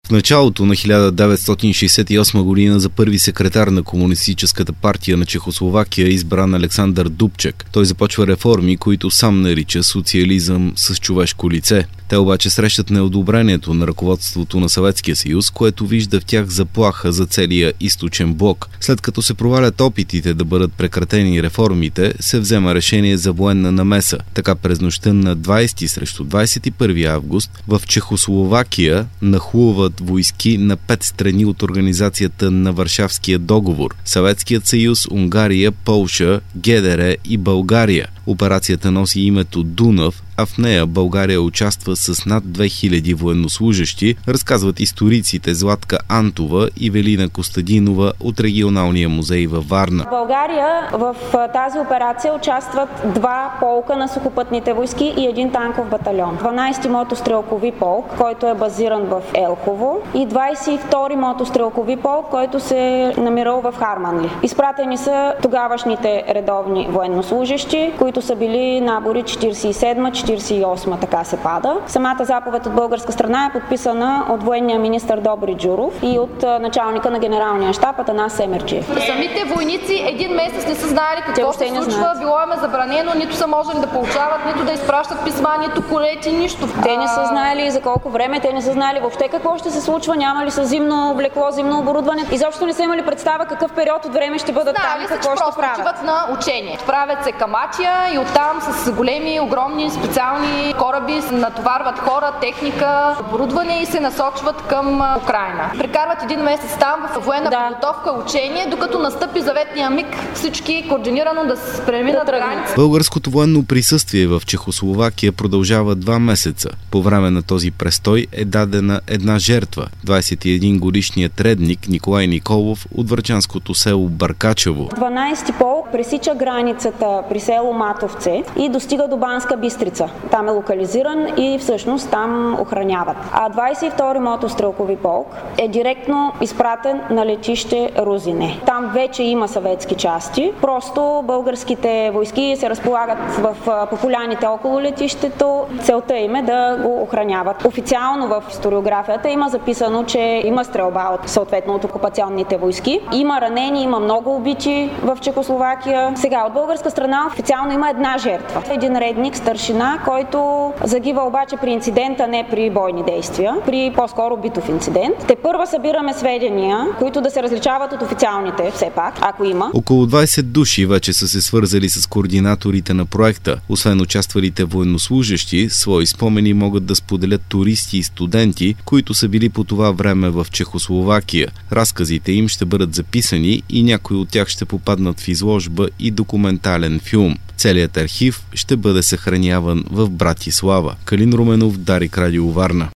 В началото на 1968 година за първи секретар на Комунистическата партия на Чехословакия е избран Александър Дубчек. Той започва реформи, които сам нарича социализъм с човешко лице. Те обаче срещат неодобрението на ръководството на Съветския съюз, което вижда в тях заплаха за целия източен блок. След като се провалят опитите да бъдат прекратени реформите, се взема решение за военна намеса. Така през нощта на 20 срещу 21 август в Чехословакия нахлуват войски на 5 страни от организацията на Варшавския договор – Съветският съюз, Унгария, Полша, ГДР и България. Операцията носи името Дунав, а в нея България участва с над 2000 военнослужещи, разказват историците Златка Антова и Велина Костадинова от регионалния музей във Варна. В България в тази операция участват 2 полка на сухопътните войски и 1 танков батальон. 12-ти мотострелкови полк, който е базиран в Елхово, и 22-ри мотострелкови полк, който се е намирал в Харманли. Изпратени са тогавашните редовни военнослужещи, които са били набори 47-48, така се пада. Самата заповед от българска страна е подписана от военния министър Добри Джуров и от началника на генералния щаб Атанас Семерджиев. Самите войници един месец не са знаели какво се случва, било им е забранено, нито са можели да получават, нито да изпращат писма, нито колети, нищо. Те не са знаели за колко време, те не са знаели въобще какво ще се случва, няма ли са зимно облекло, зимно оборудване. Изобщо не са имали представа какъв период от време ще бъдат там и какво ще правят. Отиват на учение. Правят се Камачия и оттам с големи, огромни специални кораби натоварват хора, техника, оборудване и се насочват към Украйна. Прекарват един месец там в военна подготовка, учение, докато настъпи заветния миг всички координирано да се преминат граница. Българското военно присъствие в Чехословакия продължава 2 месеца. По време на този престой е дадена една жертва – 21-годишният редник Николай Николов от врачанското село Бъркачево. 12-ти полк пресича границата при село Матовце и достига до Банска Бистрица. Там е локализиран и всъщност там охраняват. А 22-ри мотострелкови полк е директно изпратен на летище Рузине. Там вече има съветски части. Просто българските войски се разполагат в поляните около летището. Целта им е да го охраняват. Официално в историографията има записано, че има стрелба съответно от окупационните войски. Има ранени, има много убити в Чехословакия. Сега от българска страна официално има една жертва. Един редник, старшина, който загива обаче при инцидента, не при бойни действия, при по-скоро битов инцидент. Тепърва събираме сведения, които да се различават от официалните, все пак, ако има. Около 20 души вече са се свързали с координаторите на проекта. Освен участвалите военнослужещи, свои спомени могат да споделят туристи и студенти, които са били по това време в Чехословакия. Разказите им ще бъдат записани и някои от тях ще попаднат в изложба и документален филм. Целият архив ще бъде съхраняван в Братислава. Калин Руменов, Дарик Радио Варна.